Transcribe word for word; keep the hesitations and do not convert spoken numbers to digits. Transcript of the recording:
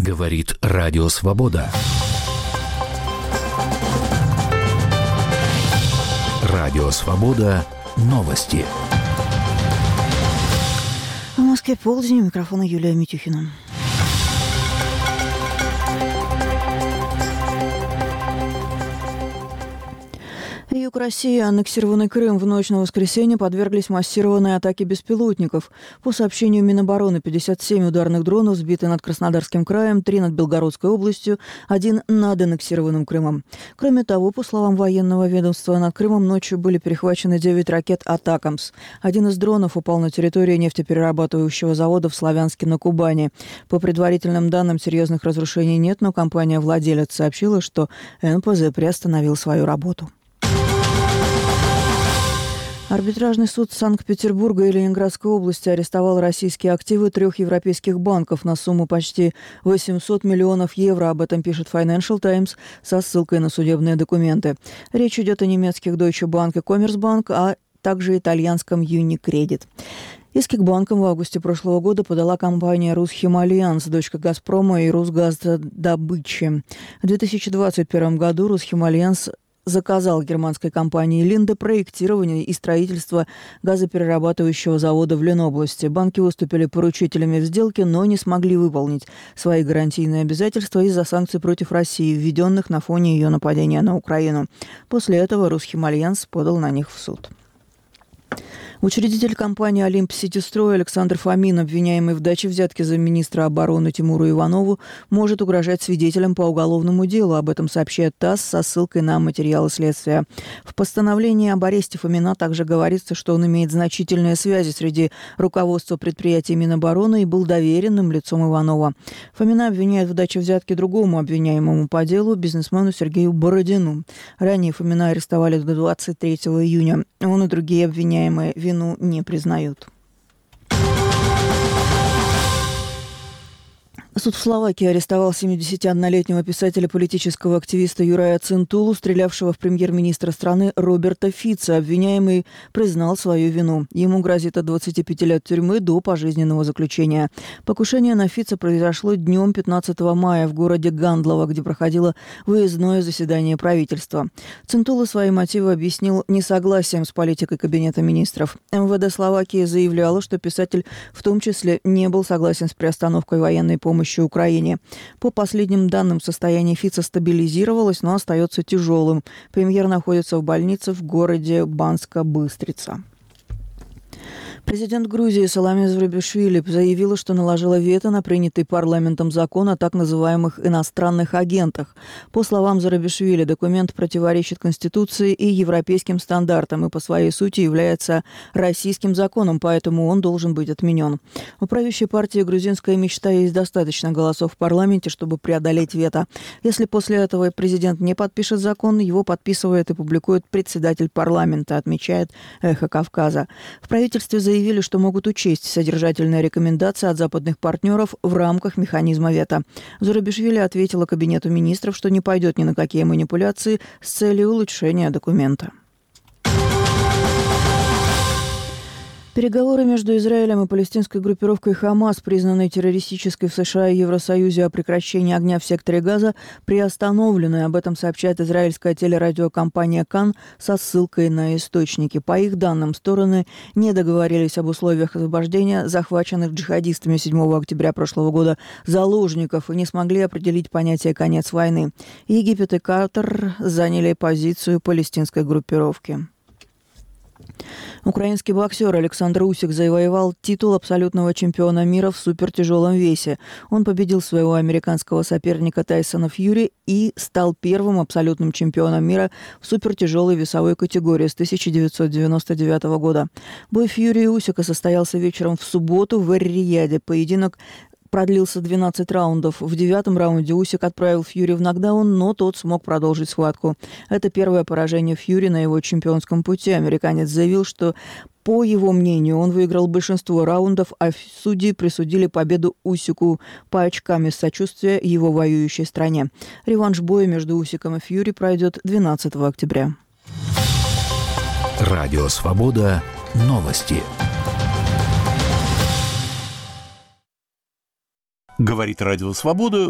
Говорит Радио Свобода. Радио Свобода. Новости. В Москве полдень. У микрофона Юлия Митюхина. Юг России и аннексированный Крым в ночь на воскресенье подверглись массированной атаке беспилотников. По сообщению Минобороны, пятьдесят семь ударных дронов сбиты над Краснодарским краем, три над Белгородской областью, один над аннексированным Крымом. Кроме того, по словам военного ведомства, над Крымом ночью были перехвачены девять ракет «Атакамс». Один из дронов упал на территории нефтеперерабатывающего завода в Славянске на Кубани. По предварительным данным, серьезных разрушений нет, но компания-владелец сообщила, что эн пэ зэ приостановил свою работу. Арбитражный суд Санкт-Петербурга и Ленинградской области арестовал российские активы трех европейских банков на сумму почти восемьсот миллионов евро. Об этом пишет Financial Times со ссылкой на судебные документы. Речь идет о немецких Deutsche Bank и Commerzbank, а также итальянском Unicredit. Иски к банкам в августе прошлого года подала компания «Русхимальянс», дочка «Газпрома» и «Русгаздобычи». В две тысячи двадцать первом году «Русхимальянс» заказал германской компании «Линде» проектирование и строительство газоперерабатывающего завода в Ленобласти. Банки выступили поручителями в сделке, но не смогли выполнить свои гарантийные обязательства из-за санкций против России, введенных на фоне ее нападения на Украину. После этого «Русхимальянс» подал на них в суд. Учредитель компании «Олимп-Ситистрой» Александр Фомин, обвиняемый в даче взятки замминистра обороны Тимуру Иванову, может угрожать свидетелям по уголовному делу. Об этом сообщает ТАСС со ссылкой на материалы следствия. В постановлении об аресте Фомина также говорится, что он имеет значительные связи среди руководства предприятий Минобороны и был доверенным лицом Иванова. Фомина обвиняют в даче взятки другому обвиняемому по делу, бизнесмену Сергею Бородину. Ранее Фомина арестовали до двадцать третьего июня. Он и другие обвиняемые вину не признают. Суд в Словакии арестовал семидесятиоднолетнего писателя, политического активиста Юрая Цинтулу, стрелявшего в премьер-министра страны Роберта Фица. Обвиняемый признал свою вину. Ему грозит от двадцати пяти лет тюрьмы до пожизненного заключения. Покушение на Фица произошло днем пятнадцатого мая в городе Гандлово, где проходило выездное заседание правительства. Цинтула свои мотивы объяснил несогласием с политикой Кабинета министров. эм вэ дэ Словакии заявляло, что писатель в том числе не был согласен с приостановкой военной помощи Украине. По последним данным, состояние Фица стабилизировалось, но остается тяжелым. Премьер находится в больнице в городе Банска-Быстрица. Президент Грузии Саломе Зурабишвили заявила, что наложила вето на принятый парламентом закон о так называемых иностранных агентах. По словам Зурабишвили, документ противоречит Конституции и европейским стандартам и по своей сути является российским законом, поэтому он должен быть отменен. У правящей партии «Грузинская мечта» есть достаточно голосов в парламенте, чтобы преодолеть вето. Если после этого президент не подпишет закон, его подписывает и публикует председатель парламента, отмечает «Эхо Кавказа». В правительстве заявили, заявили, что могут учесть содержательные рекомендации от западных партнеров в рамках механизма вето. Зурабишвили ответила Кабинету министров, что не пойдет ни на какие манипуляции с целью улучшения документа. Переговоры между Израилем и палестинской группировкой «Хамас», признанной террористической в США и Евросоюзе, о прекращении огня в секторе Газа, приостановлены. Об этом сообщает израильская телерадиокомпания «Кан» со ссылкой на источники. По их данным, стороны не договорились об условиях освобождения захваченных джихадистами седьмого октября прошлого года заложников и не смогли определить понятие «конец войны». Египет и Катар заняли позицию палестинской группировки. Украинский боксер Александр Усик завоевал титул абсолютного чемпиона мира в супертяжелом весе. Он победил своего американского соперника Тайсона Фьюри и стал первым абсолютным чемпионом мира в супертяжелой весовой категории с тысяча девятьсот девяносто девятого года. Бой Фьюри и Усика состоялся вечером в субботу в Эр-Рияде. Поединок продлился двенадцать раундов. В девятом раунде Усик отправил Фьюри в нокдаун, но тот смог продолжить схватку. Это первое поражение Фьюри на его чемпионском пути. Американец заявил, что, по его мнению, он выиграл большинство раундов, а судьи присудили победу Усику по очкам из сочувствия его воюющей стране. Реванш боя между Усиком и Фьюри пройдет двенадцатого октября. Радио Свобода. Новости. Говорит Радио Свобода.